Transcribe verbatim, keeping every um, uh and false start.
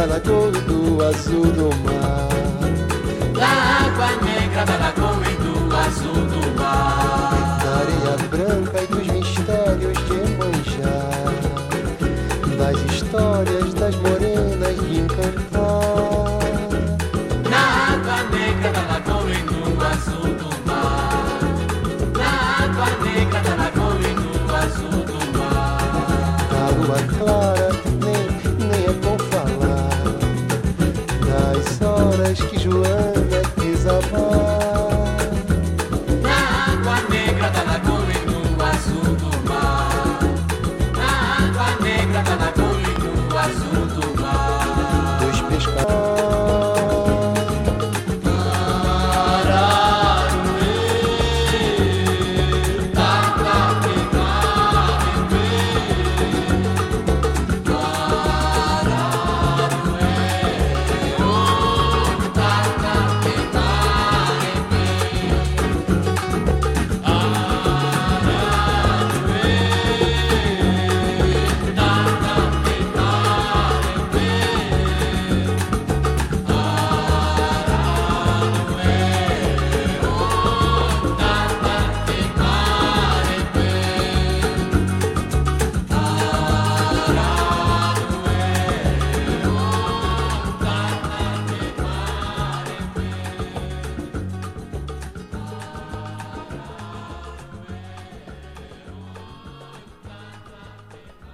da lagoa e do azul do mar. Da água negra da lagoa e do azul do mar. Da areia branca e dos mistérios de Iemanjá. Das histórias das morenas de encantar. Na água negra da lagoa e do azul do mar. Na água negra da lagoa e do azul do mar. Da lua clara